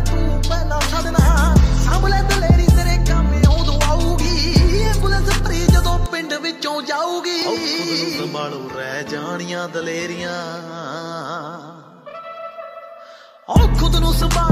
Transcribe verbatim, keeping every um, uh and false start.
ਤੂੰ ਪਹਿਲਾਂ ਛੱਡਣਾ ਸਾਂਭਲੇ ਦਲੇਰੀ ਤੇਰੇ ਕੰਮ ਉਦੋਂ ਆਊਗੀ ਐਂਬੂਲੈਂਸ ਭਰੀ ਜਦੋਂ ਪਿੰਡ ਵਿੱਚੋਂ ਜਾਊਗੀ ਖੁਦ ਨੂੰ ਸੰਭਾਲੋ ਰਹਿ ਜਾਣੀਆਂ ਦਲੇਰੀਆਂ ਉਹ ਖੁਦ ਨੂੰ ਸੰਭਾਲ